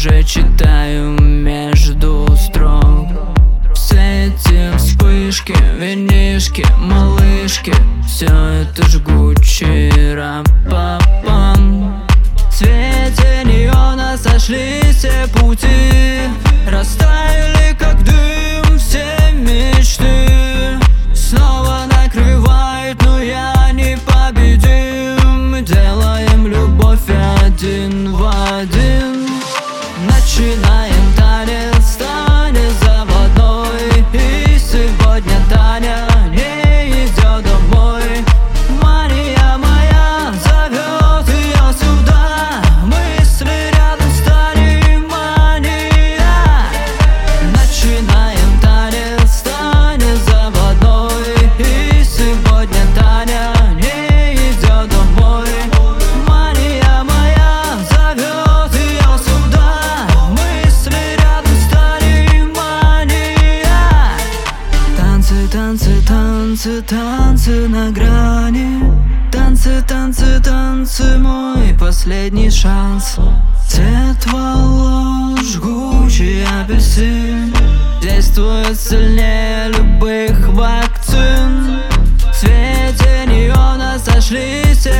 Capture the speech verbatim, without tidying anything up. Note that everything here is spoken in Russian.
уже читаю между строк. Все эти вспышки, винишки, малышки, все это жгучий рап-пам. В свете неона сошлись все пути, растаяли как дым все мечты. Снова накрывает, но я непобедим. Мы делаем любовь один в один. Начинаем танец, танец заводной. И сегодня Таня не идет домой. Мания моя зовет ее сюда. Мысли рядом стали мания. Начинаем танец, танец заводной. И сегодня Таня не идет домой. Мания моя зовет ее сюда. Мысли рядом стали мания. Танцы, танцы, танцы, танцы на грани. Танцы, танцы, танцы, мой последний шанс. Цвет волос, жгучий апельсин, действует сильнее любых вакцин. В свете неона сошлись все